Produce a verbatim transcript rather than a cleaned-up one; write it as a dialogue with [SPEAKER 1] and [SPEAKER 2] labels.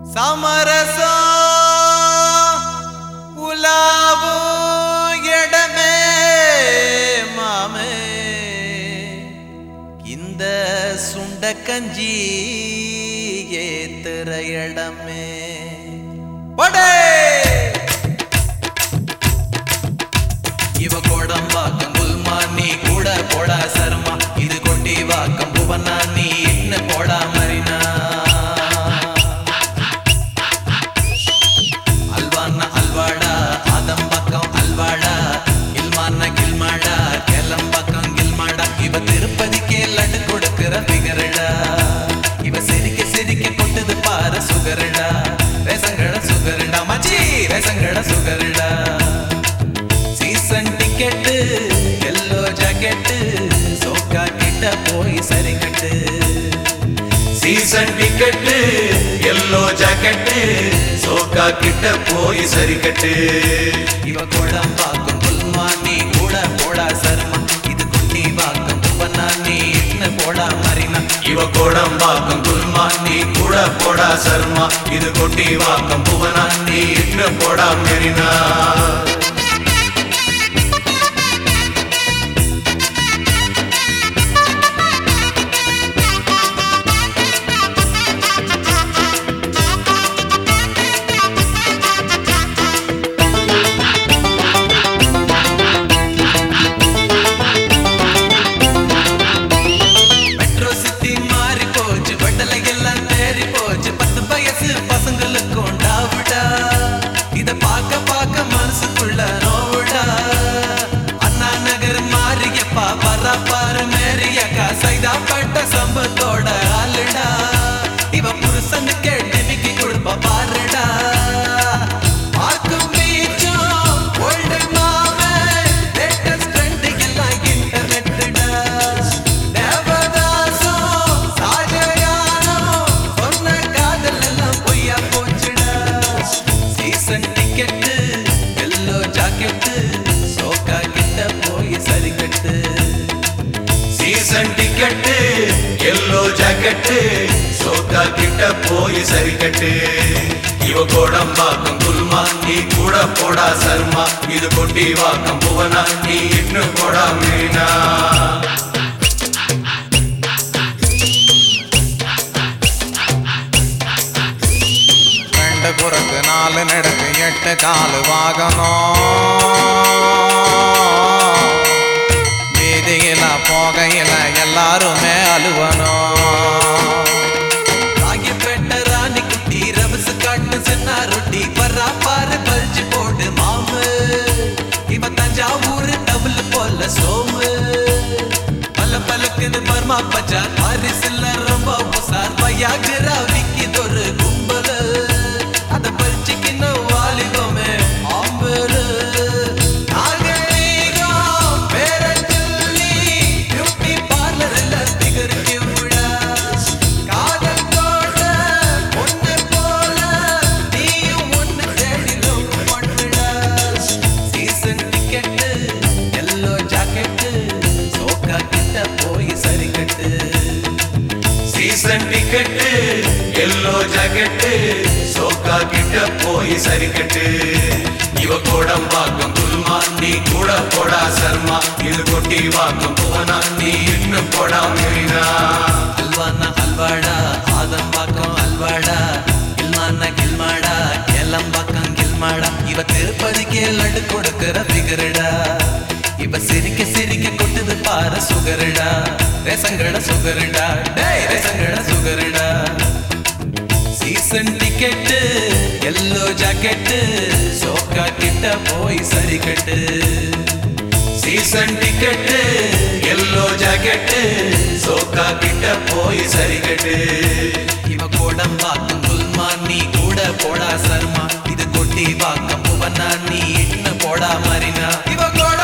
[SPEAKER 1] சமரசோ உலாவோ இடமே மாமே இந்த சுண்ட கஞ்சி ஏத்துற இடமே படே இவ கோடம்பாக்கம் குல்மா நீ கூட போடா சர்மா இது கொட்டி வாக்கம் புவனா நீ என்ன போடா மரினா அல்வானா அல்வாடா ஆதம்பாக்கம் அல்வாடா கில்மானா கில்மாடா கேலம்பாக்கம் கில்மாடா இவ திருப்பதிக்கே லட்டு கொடுக்கிற பிகரடா இவ சிரிக்க சிரிக்க கொட்டது பாரு சுகரடா ரேசங்கட சுகரடா மச்சி ரேசங்கட சுகரடா டிக்கெட்டு எல்லோ ஜாக்கெட்டு சோக்கா கிட்ட போய் சரிக்கட்டு
[SPEAKER 2] சீசன் டிக்கெட்டு எல்லோ ஜாக்கெட்டு சோக்கா கிட்ட போய் சரிக்கட்டு
[SPEAKER 1] இவ கோடம்பாக்கம் குல்மா நீ கூட போடா சர்மா இது குட்டி வாக்கம் புவனா நீ என்ன போடா மரினா
[SPEAKER 2] இவ கோடம்பாக்கம் குல்மா நீ கூட போடா சர்மா இது கொட்டி வாக்கம் புவனா நீ என்ன போடா மெரினா
[SPEAKER 1] பாரு மேரியா காசைதா பட்ட சம்பத்தோட ஆளுடா இவ புருஷனு கேட்டு விக்கி கொடுப்ப பாருடா பார்க்கும் பீச்சும் ஓல்டு மாமே லேட்டஸ்ட் ட்ரெண்ட் எல்லாம் இன்டர்நெட்டுடா தேவதாசம் சாஜயானோ சொன்ன காதல் எல்லாம் பொய்யா போச்சுடா சீசன் டிக்கெட்டு எல்லோ ஜாக்கெட்டு சோக்கா கிட்ட போய் சரிக்கட்டு
[SPEAKER 2] சீசன் டிக்கெட்டு எல்லோ ஜாக்கெட்டு சோக்கா கிட்ட போய் சரிக்கட்டு இவ கோடம்பாக்கம் குல்மா நீ கூட போடா சர்மா இது கொட்டி வாக்கம் புவனா நீ இன்னும் போடா மீனா
[SPEAKER 3] ரெண்டு குறுக்கு நாலு நெடுக்கு எட்டு காலு வாகனம் வீதியில போகையில எல்லாருமே அழுவணும்
[SPEAKER 1] ராகிப்பேட்ட ராணி குட்டி ரவசு காட்டு சின்ன ரொட்டி பர்றா பாரு பல்ஜி போடு மாமு இவ தஞ்சாவூர் டபுள் போல சோமு பல பலக்குது பர்மா பஜார் பாரிசில்ல ரொம்ப உசார் பையாகிரா விக்கிதொரு கும்பல் அத பல்ஜிக்கின்னு வாலிபமே ஆம்பரு
[SPEAKER 2] சீசன் டிக்கெட்டு எல்லோ ஜாக்கெட்டு சோக்கா கிட்ட போய் சரிக்கட்டு இவ கோடம்பாக்கம் குல்மா நீ கூட போடா சர்மா இது கொட்டி வாக்கம் புவனா நீ இன்னும் போடா மெரினா
[SPEAKER 1] அல்வானா அல்வாடா ஆதம்பாக்கம் அல்வாடா கில்மானா கில்மாடா கேலம்பாக்கம் கில்மாடா இவ திருப்பதிக்கே லட்டு கொடுக்கிற பிகரடா இவ சிரிக்க சிரிக்க கொட்டுது பாரு சுகரடா ரேசங்கட சுகரடா டேய் ரேசங்கட சுகரடா சீசன் டிக்கெட்டு எல்லோ ஜாக்கெட்டு சோக்கா கிட்ட போய் சரிக்கட்டு
[SPEAKER 2] சீசன் டிக்கெட்டு எல்லோ ஜாக்கெட்டு சோக்கா கிட்ட போய் சரிக்கட்டு
[SPEAKER 1] இவ கோடம்பாக்கம் குல்மா நீ கூட போடா சர்மா இது கொட்டி வாக்கம் புவனா நீ இன்னும் போடா மரினா இவ கோட